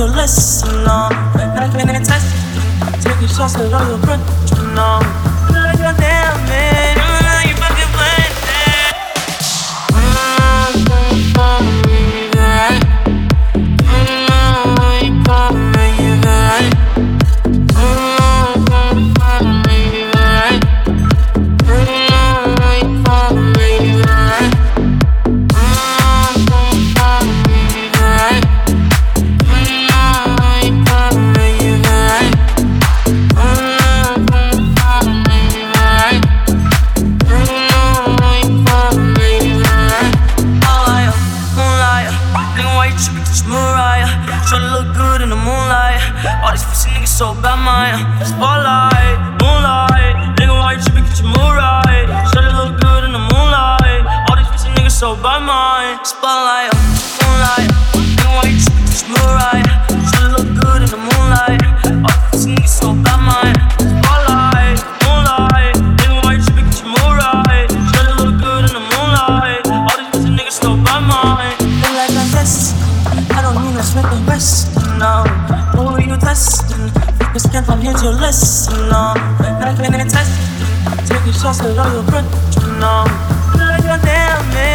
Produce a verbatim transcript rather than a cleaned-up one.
your lesson, no. Not getting tested, taking shots at all your breath, you know. Like a damn man, I know you fucking playing that. Mm, for me, right? Mm, you for me, right? Mm, for me, right? Mm, you for me, right? So bad, my spotlight, moonlight. Nigga, why you trippin'? Get your mood right. Shawty look good in the moonlight. All these bitches niggas so bad, my spotlight, moonlight. Nigga, why you trippin'? Get your mood right. Shawty look good in the moonlight. All these bitches niggas so bad, my spotlight, moonlight. Nigga, why you trippin'? Get your mood right. Shawty look good in the moonlight. All these bitches niggas so bad, my. Feel like I'm testing. I don't mean let's make the best. No, who are you testing? Cause can't find your lesson, no. Not getting tested, taking shots at all your breath, you know. Like a damn man.